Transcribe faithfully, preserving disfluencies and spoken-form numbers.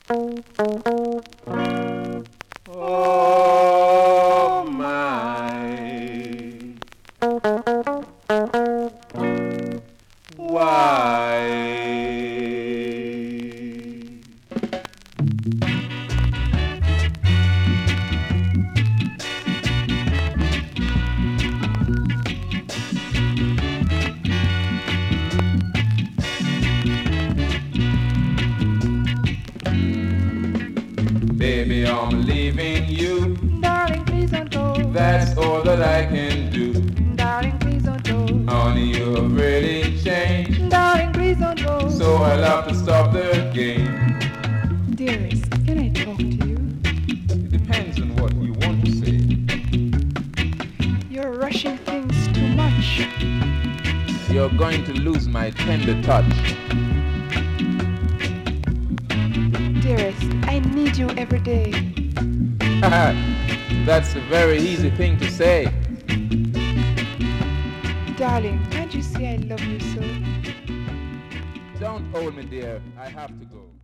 Oh my, why? Baby, I'm leaving you. Darling, please don't go. That's all that I can do. Darling, please don't go. Honey, you've really changed. Darling, please don't go. So I'll have to stop the game. Dearest, can I talk to you? It depends on what you want to say. You're rushing things too much. You're going to lose my tender touch. Dearest, I need you every day. That's a very easy thing to say. Darling, can't you see I love you so? Don't hold me, dear. I have to go.